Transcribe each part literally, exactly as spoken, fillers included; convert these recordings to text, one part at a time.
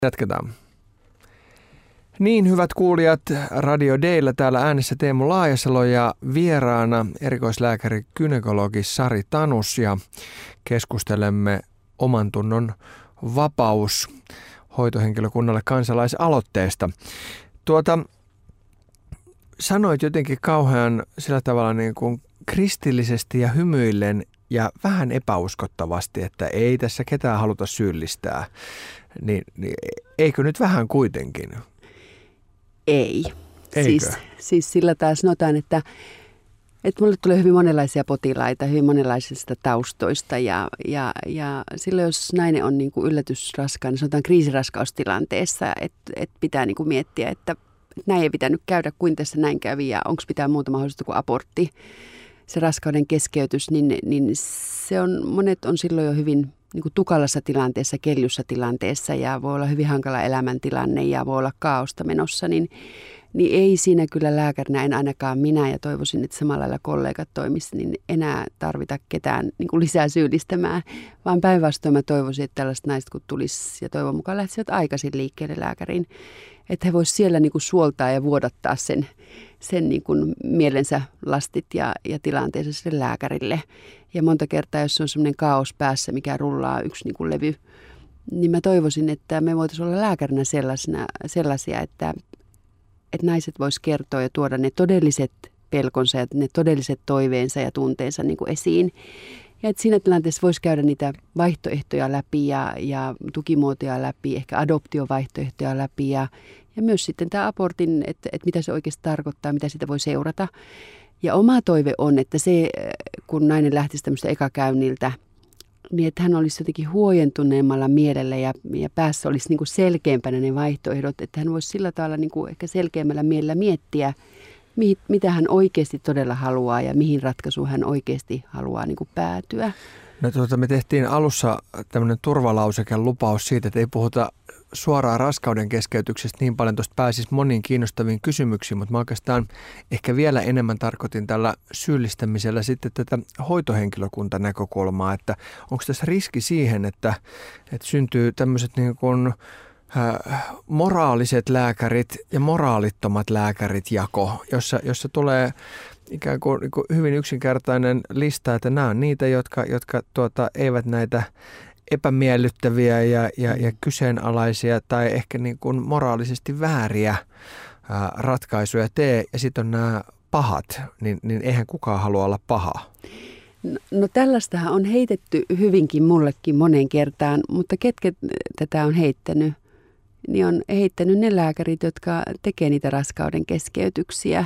Jatketaan. Niin, hyvät kuulijat, Radio Daylla täällä äänessä Teemu Laajasalo ja vieraana erikoislääkäri gynekologi Sari Tanus ja keskustelemme oman tunnon vapaus hoitohenkilökunnalle kansalaisaloitteesta. Tuota, sanoit jotenkin kauhean sillä tavalla niin kuin kristillisesti ja hymyillen ja vähän epäuskottavasti, että ei tässä ketään haluta syyllistää. Niin, niin eikö nyt vähän kuitenkin? Ei. Siis, siis sillä taas sanotaan, että, että mulle tulee hyvin monenlaisia potilaita, hyvin monenlaisista taustoista ja, ja, ja silloin jos nainen on niin kuin yllätysraskaana, sanotaan kriisiraskaustilanteessa, että, että pitää niin kuin miettiä, että, että näin ei pitänyt käydä, kuin tässä näin kävi ja onko pitää muuta mahdollista kuin abortti, se raskauden keskeytys, niin, niin se on, monet on silloin jo hyvin niin kuin tukalassa tilanteessa, keljussa tilanteessa ja voi olla hyvin hankala elämäntilanne ja voi olla kaaosta menossa, niin, niin ei siinä kyllä lääkärinä, en ainakaan minä ja toivoisin, että samalla lailla kollegat toimisivat, niin enää tarvita ketään niin kuin lisää syyllistämään, vaan päinvastoin mä toivoisin, että tällaiset naiset kun tulisi ja toivon mukaan lähtisivät aikaisin liikkeelle lääkäriin, että he voisivat siellä niin kuin suoltaa ja vuodattaa sen, sen niin kuin mielensä lastit ja, ja tilanteensa sille lääkärille. Ja monta kertaa, jos on semmoinen kaos päässä, mikä rullaa yksi niin kuin levy, niin mä toivoisin, että me voitaisiin olla lääkärinä sellaisia, että, että naiset vois kertoa ja tuoda ne todelliset pelkonsa ja ne todelliset toiveensa ja tunteensa niin kuin esiin. Ja että siinä tilanteessa voisi käydä niitä vaihtoehtoja läpi ja, ja tukimuotoja läpi, ehkä adoptiovaihtoehtoja läpi ja, ja myös sitten tämä abortin, että, että mitä se oikeasti tarkoittaa, mitä sitä voi seurata. Ja oma toive on, että se, kun nainen lähtisi tämmöistä ekakäynniltä, niin että hän olisi jotenkin huojentuneemmalla mielellä ja, ja päässä olisi niin kuin selkeämpänä ne vaihtoehdot, että hän voisi sillä tavalla niin kuin ehkä selkeämmällä mielellä miettiä, mi, mitä hän oikeasti todella haluaa ja mihin ratkaisuun hän oikeasti haluaa niin kuin päätyä. No tuota, me tehtiin alussa tämmöinen turvalauseke lupaus siitä, että ei puhuta suoraan raskauden keskeytyksestä niin paljon, tuosta pääsisi moniin kiinnostaviin kysymyksiin, mutta mä oikeastaan ehkä vielä enemmän tarkoitin tällä syyllistämisellä sitten tätä hoitohenkilökuntanäkökulmaa, että onko tässä riski siihen, että, että syntyy tämmöiset niin kuin äh, moraaliset lääkärit ja moraalittomat lääkärit jako, jossa, jossa tulee ikään kuin, niin kuin hyvin yksinkertainen lista, että nämä on niitä, jotka, jotka tuota, eivät näitä epämiellyttäviä ja, ja, ja kyseenalaisia tai ehkä niin kuin moraalisesti vääriä ää, ratkaisuja tee. Ja sitten on nämä pahat, niin, niin eihän kukaan halua olla paha. No, no tällaistahan on heitetty hyvinkin mullekin moneen kertaan, mutta ketkä tätä on heittänyt, niin on heittänyt ne lääkärit, jotka tekee niitä raskauden keskeytyksiä,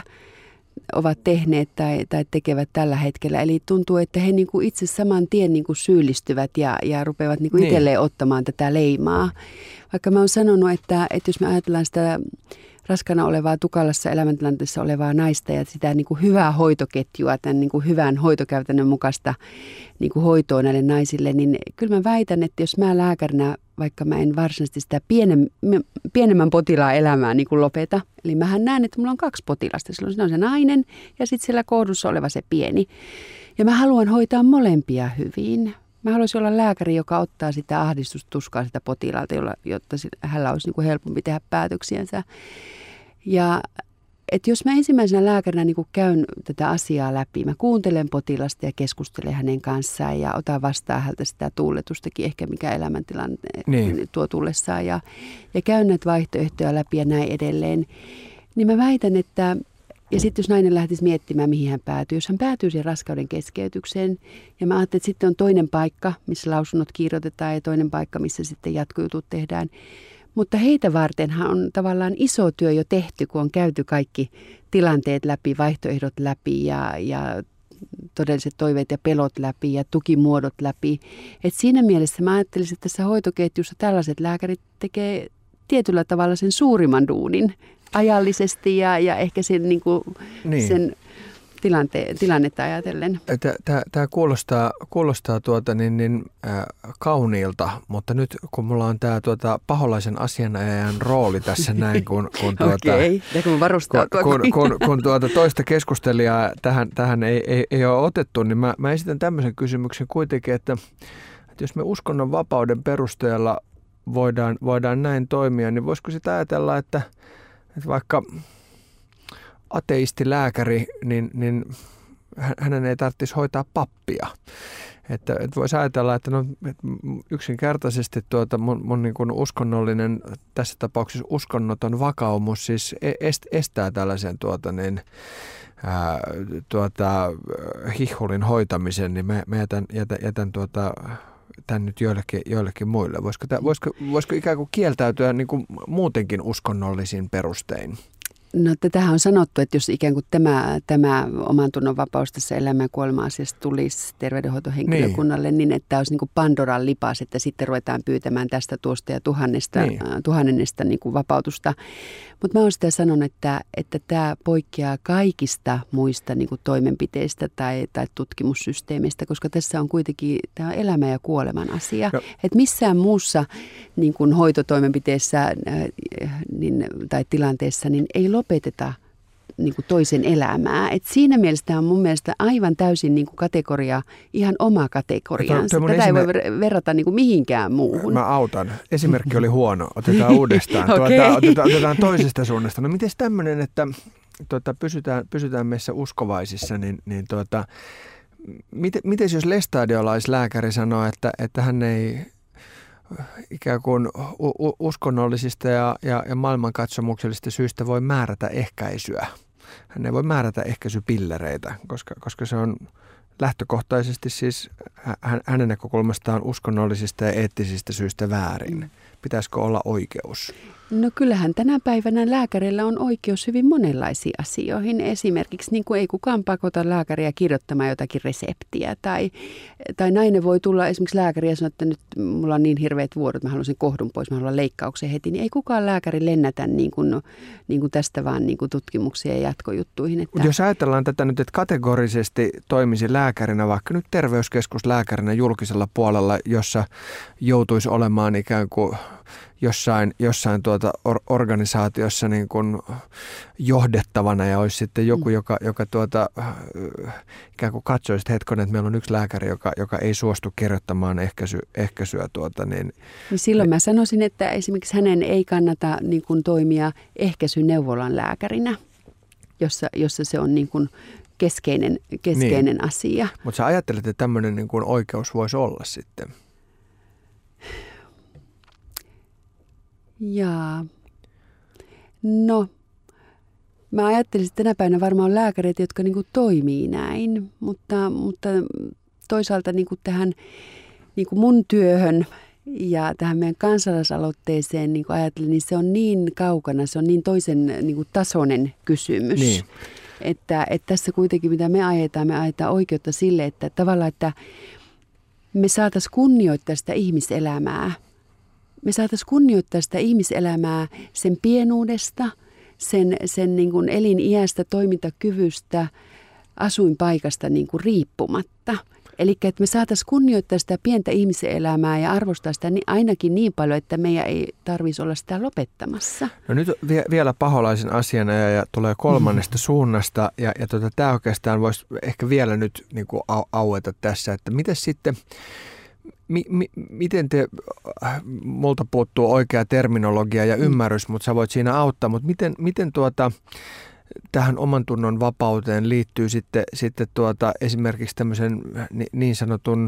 ovat tehneet tai, tai tekevät tällä hetkellä. Eli tuntuu, että he niin kuin itse saman tien niin kuin syyllistyvät ja, ja rupeavat niin kuin niin. itselleen ottamaan tätä leimaa. Vaikka mä oon sanonut, että, että jos me ajatellaan sitä raskana olevaa, tukalassa elämäntilanteessa olevaa naista ja sitä niin kuin hyvää hoitoketjua, tämän niin kuin hyvän hoitokäytännön mukaista niin kuin hoitoa näille naisille, niin kyllä mä väitän, että jos mä lääkärinä, vaikka mä en varsinaisesti sitä pienem, pienemmän potilaan elämää niin kuin lopeta, eli mähän näen, että mulla on kaksi potilasta, silloin siinä on se nainen ja sitten siellä kohdussa oleva se pieni. Ja mä haluan hoitaa molempia hyvin. Mä haluaisin olla lääkäri, joka ottaa sitä ahdistustuskaa sitä potilaalta, jotta hänellä olisi niin kuin helpompi tehdä päätöksiänsä. Ja että jos mä ensimmäisenä lääkärinä niin kuin käyn tätä asiaa läpi, mä kuuntelen potilasta ja keskustelen hänen kanssaan ja otan vastaan häneltä sitä tuuletustakin, ehkä mikä elämäntilanne niin. tuo tullessaan ja, ja käyn näitä vaihtoehtoja läpi ja näin edelleen, niin mä väitän, että ja sitten jos nainen lähtisi miettimään, mihin hän päätyy, jos hän päätyy siihen raskauden keskeytykseen, ja mä ajattelin, että sitten on toinen paikka, missä lausunnot kirjoitetaan, ja toinen paikka, missä sitten jatkojutut tehdään. Mutta heitä vartenhan on tavallaan iso työ jo tehty, kun on käyty kaikki tilanteet läpi, vaihtoehdot läpi, ja, ja todelliset toiveet ja pelot läpi, ja tukimuodot läpi. Et siinä mielessä mä ajattelisin, että tässä hoitoketjussa tällaiset lääkärit tekee tietyllä tavalla sen suurimman duunin ajallisesti ja, ja ehkä sen, niin kuin, niin. sen tilante, tilannetta ajatellen. Tämä kuulostaa, kuulostaa tuota niin, niin, äh, kauniilta, mutta nyt kun mulla on tämä tuota, paholaisen asianajajan rooli tässä näin, kun, kun, tuota, okay. kun, kun, kun, kun, kun tuota, toista keskustelijaa tähän, tähän ei, ei, ei ole otettu, niin mä, mä esitän tämmöisen kysymyksen kuitenkin, että, että jos me uskonnon vapauden perusteella voidaan, voidaan näin toimia, niin voisiko sitä ajatella, että, että vaikka ateistilääkäri, niin, niin hänen ei tarvitsisi hoitaa pappia. Että, että voisi ajatella, että no, että yksinkertaisesti tuota mun, mun niin kuin uskonnollinen, tässä tapauksessa uskonnoton vakaumus siis est, estää tällaisen tuota niin, ää, tuota, hihulin hoitamisen, niin mä, mä jätän, jätän, jätän tuota, tämän nyt joillekin, joillekin muille. Voisiko, tämä, voisiko, voisiko ikään kuin kieltäytyä niin kuin muutenkin uskonnollisin perustein? No tätähän on sanottu, että jos ikään kuin tämä, tämä oman tunnon vapaus tässä elämä- ja kuolema-asiassa tulisi terveydenhoitohenkilökunnalle, niin, niin että tämä olisi niin kuin Pandoran lipas, että sitten ruvetaan pyytämään tästä tuosta ja tuhannesta, niin. tuhannesta niin kuin vapautusta. Mutta mä oon sitä sanonut, että, että tämä poikkeaa kaikista muista niin kuin toimenpiteistä tai, tai tutkimussysteemeistä, koska tässä on kuitenkin tämä elämä- ja kuoleman asia. No. Että missään muussa niin kuin hoitotoimenpiteessä äh, niin, tai tilanteessa niin ei lopeteta niin kuin toisen elämää. Et siinä mielessä tämä on mun mielestä aivan täysin niin kuin kategoria, ihan oma kategoriansa. Tätä esimer- ei voi verrata niin kuin mihinkään muuhun. Mä autan. Esimerkki oli huono. Otetaan uudestaan. okay. tuota, otetaan, otetaan toisesta suunnasta. No miten tämmöinen, että tuota, pysytään, pysytään meissä uskovaisissa, niin, niin tuota, miten, miten jos lestadiolaislääkäri sanoo, että, että hän ei ikään kuin uskonnollisista ja, ja, ja maailmankatsomuksellisista syistä voi määrätä ehkäisyä. Hän ei voi määrätä ehkäisypillereitä, koska, koska se on lähtökohtaisesti siis hänen näkökulmastaan uskonnollisista ja eettisistä syistä väärin. Pitäisikö olla oikeus? No kyllähän tänä päivänä lääkäreillä on oikeus hyvin monenlaisiin asioihin. Esimerkiksi niin kuin ei kukaan pakota lääkäriä kirjoittamaan jotakin reseptiä. Tai, tai nainen voi tulla esimerkiksi lääkäriä ja sanoa, että nyt mulla on niin hirveät vuodot, mä haluan sen kohdun pois, mä haluan leikkauksen heti. Niin ei kukaan lääkäri lennätä niin kuin, niin kuin tästä vaan niin kuin tutkimuksia ja jatkojuttuihin. Että jos ajatellaan tätä nyt, että kategorisesti toimisi lääkärinä, vaikka nyt terveyskeskuslääkärinä julkisella puolella, jossa joutuisi olemaan ikään kuin jossain, jossain tuota or, organisaatiossa niin kuin johdettavana ja olisi sitten joku, joka, joka tuota, ikään kuin katsoisi, että hetkonen, että meillä on yksi lääkäri, joka, joka ei suostu kirjoittamaan ehkäisy, ehkäisyä. Tuota, niin, niin silloin mä sanoisin, että esimerkiksi hänen ei kannata niin kuin toimia ehkäisyneuvolan lääkärinä, jossa, jossa se on niin kuin keskeinen, keskeinen niin asia. Mutta sä ajattelet, että tämmöinen niin kuin oikeus voisi olla sitten? Jaa. No, mä ajattelisin, että tänä päivänä varmaan on lääkäreitä, jotka niin kuin toimii näin, mutta, mutta toisaalta niin kuin tähän niin kuin mun työhön ja tähän meidän kansalaisaloitteeseen niin kuin ajattelin, niin se on niin kaukana, se on niin toisen niin kuin tasoinen kysymys. Niin. Että, että tässä kuitenkin, mitä me ajetaan, me ajetaan oikeutta sille, että tavallaan, että me saataisiin kunnioittaa sitä ihmiselämää. Me saataisiin kunnioittaa sitä ihmiselämää sen pienuudesta, sen, sen niin kuin eliniästä, toimintakyvystä, asuinpaikasta niin kuin riippumatta. Eli että me saataisiin kunnioittaa sitä pientä ihmiselämää ja arvostaa sitä ainakin niin paljon, että meidän ei tarvitsisi olla sitä lopettamassa. No nyt vie, vielä paholaisen asiana ja, ja tulee kolmannesta suunnasta ja, ja tota, tämä oikeastaan voisi ehkä vielä nyt niin kuin au, aueta tässä, että miten sitten Mi, mi, miten te, multa puuttuu oikea terminologia ja ymmärrys, mutta sä voit siinä auttaa, mutta miten, miten tuota, tähän oman tunnon vapauteen liittyy sitten, sitten tuota, esimerkiksi tämmöisen niin sanotun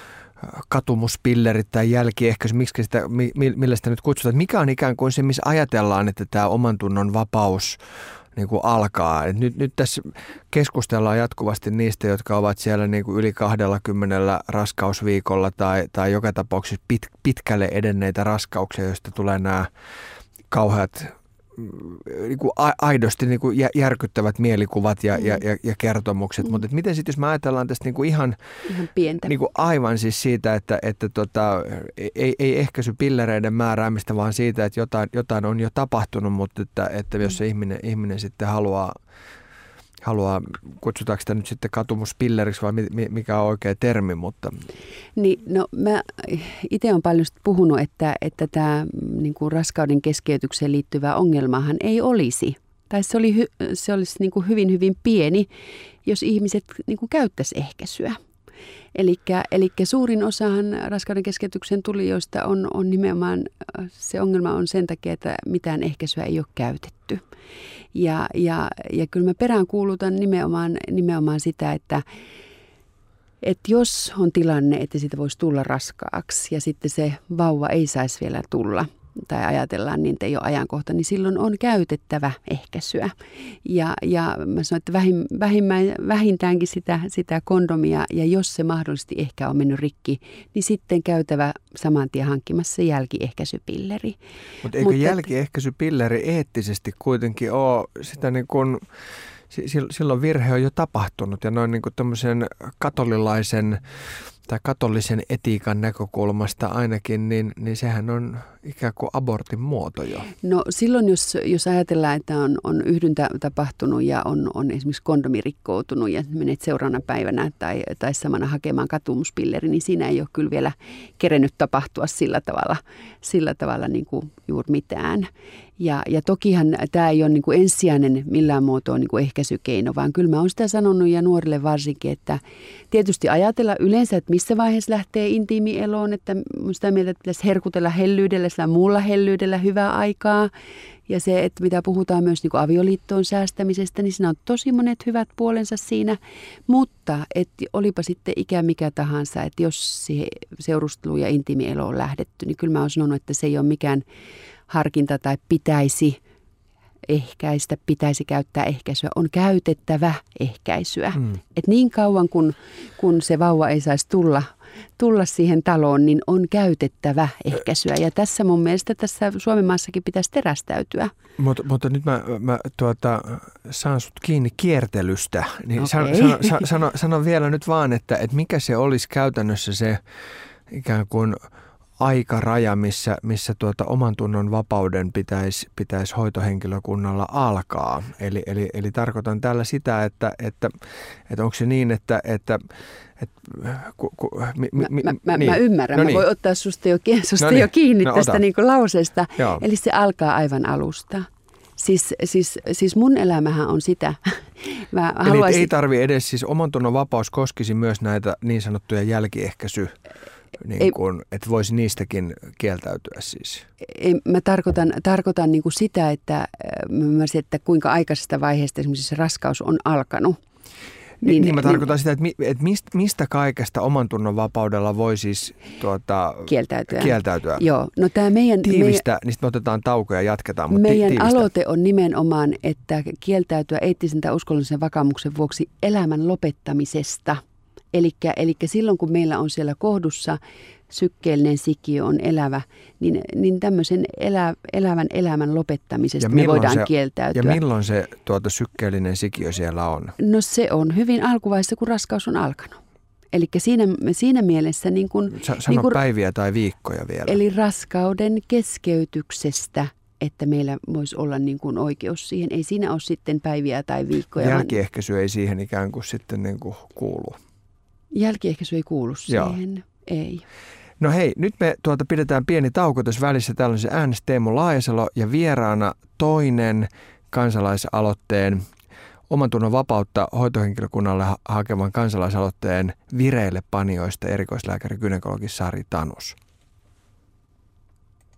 katumuspillerit tai jälkiehkäisy, miksi sitä, millä sitä nyt kutsutaan, mikä on ikään kuin se, missä ajatellaan, että tämä oman tunnon vapaus niin kuin alkaa. Et nyt, nyt tässä keskustellaan jatkuvasti niistä, jotka ovat siellä niin kuin yli kahdellakymmenellä raskausviikolla tai, tai joka tapauksessa pit, pitkälle edenneitä raskauksia, joista tulee nämä kauheat niin kuin aidosti niin kuin järkyttävät mielikuvat ja, mm. ja, ja, ja kertomukset. Mm. Mutta miten sitten, jos me ajatellaan tästä niin kuin ihan, ihan pientä. Niin kuin aivan siis siitä, että, että tota, ei, ei ehkäisy pillereiden määräämistä, vaan siitä, että jotain, jotain on jo tapahtunut, mutta että, että jos se ihminen, ihminen sitten haluaa, haluaa, kutsutaanko sitä nyt sitten katumuspilleriksi vai mikä on oikea termi, mutta niin, no mä itse olen paljon puhunut, että, että tämä niin kuin raskauden keskeytykseen liittyvä ongelmahan ei olisi. Tai se, oli, se olisi niin kuin hyvin, hyvin pieni, jos ihmiset niin kuin käyttäisi ehkäisyä. Eli suurin osahan raskauden keskeytyksen tulijoista on, on nimenomaan, se ongelma on sen takia, että mitään ehkäisyä ei ole käytetty. Ja, ja, ja kyllä mä peräänkuulutan nimenomaan, nimenomaan sitä, että että jos on tilanne, että siitä voisi tulla raskaaksi ja sitten se vauva ei saisi vielä tulla tai ajatellaan niin, että ei ole ajankohta, niin silloin on käytettävä ehkäisyä. Ja, ja mä sanoin, että vähin, vähintäänkin sitä, sitä kondomia ja jos se mahdollisesti ehkä on mennyt rikki, niin sitten käytävä saman tien hankkimassa se jälkiehkäisypilleri. Mut eikö Mutta eikö jälkiehkäisypilleri eettisesti kuitenkin ole sitä niin kuin... Silloin virhe on jo tapahtunut ja noin niin kuin tämmöisen katolilaisen tai katolisen etiikan näkökulmasta ainakin, niin, niin sehän on ikään kuin abortin muoto jo. No silloin, jos, jos ajatellaan, että on, on yhdyntä tapahtunut ja on, on esimerkiksi kondomi rikkoutunut ja menet seuraavana päivänä tai, tai samana hakemaan katumuspilleri, niin siinä ei ole kyllä vielä kerennyt tapahtua sillä tavalla, sillä tavalla niin kuin juuri mitään. Ja, ja tokihan tämä ei ole niin kuin ensisijainen millään muotoa niin kuin ehkäisykeino, vaan kyllä mä oon sitä sanonut ja nuorille varsinkin, että tietysti ajatella yleensä, että missä vaiheessa lähtee intiimieloon, että sitä mieltä, että pitäisi herkutella hellyydellä, sillä muulla hellyydellä hyvää aikaa. Ja se, että mitä puhutaan myös niin kuin avioliittoon säästämisestä, niin siinä on tosi monet hyvät puolensa siinä. Mutta että olipa sitten ikä mikä tahansa, että jos se seurustelu ja intiimielo on lähdetty, niin kyllä mä oon sanonut, että se ei ole mikään harkinta tai pitäisi ehkäistä, pitäisi käyttää ehkäisyä, on käytettävä ehkäisyä. Mm. Et niin kauan kun, kun se vauva ei saisi tulla, tulla siihen taloon, niin on käytettävä ehkäisyä. Ja tässä mun mielestä tässä Suomen maassakin pitäisi terästäytyä. Mutta, mutta nyt mä, mä tuota, saan sut kiinni kiertelystä. Niin okay. sano, sano, sano, sano, sano vielä nyt vaan, että, että mikä se olisi käytännössä se ikään kuin aikaraja, missä, missä tuota oman tunnon vapauden pitäisi, pitäisi hoitohenkilökunnalla alkaa. Eli, eli, eli tarkoitan tällä sitä, että, että, että onko se niin, että... että, että ku, ku, mi, mi, mä, mä, niin. mä ymmärrän. No niin. Mä voin ottaa susta jo, susta no niin. jo kiinni no, tästä niin kuin lauseesta. Joo. Eli se alkaa aivan alusta. Siis, siis, siis mun elämähän on sitä. Mä Eli haluaisin... ei tarvitse edes, siis oman tunnon vapaus koskisi myös näitä niin sanottuja jälkiehkäisy. Niin kuin, että voisi niistäkin kieltäytyä siis. Ei, mä tarkoitan, tarkoitan niin kuin sitä, että, mä että kuinka aikaisesta vaiheesta esimerkiksi se raskaus on alkanut. Niin, niin mä tarkoitan niin, sitä, että, mi, että mistä, mistä kaikesta oman tunnon vapaudella voi siis tuota, kieltäytyä. kieltäytyä. Joo, no tämä meidän... Tiivistä, meidän, niin sitten me otetaan tauko ja jatketaan. Mutta meidän tiivistä. Aloite on nimenomaan, että kieltäytyä eettisen tai uskonnollisen vakaumuksen vuoksi elämän lopettamisesta. Elikkä, elikkä silloin, kun meillä on siellä kohdussa sykkeellinen sikiö on elävä, niin, niin tämmöisen elä, elävän elämän lopettamisesta me voidaan se, kieltäytyä. Ja milloin se tuota, sykkeellinen sikiö siellä on? No se on hyvin alkuvaiheessa, kun raskaus on alkanut. Eli siinä, siinä mielessä... Niin kun, Sano niin kun, päiviä tai viikkoja vielä. Eli raskauden keskeytyksestä, että meillä voisi olla niin kuin oikeus siihen. Ei siinä ole sitten päiviä tai viikkoja. Jälkiehkäisy vaan... ei siihen ikään kuin sitten niin kuin kuulu. Jälkiehkäisy ei kuulu siihen, Joo. ei. No hei, nyt me tuota pidetään pieni tauko tässä välissä. Täällä on se äänes Teemu Laajasalo ja vieraana toinen kansalaisaloitteen oman tunnon vapautta hoitohenkilökunnalle hakevan kansalaisaloitteen vireille panijoista erikoislääkäri gynekologi Sari Tanus.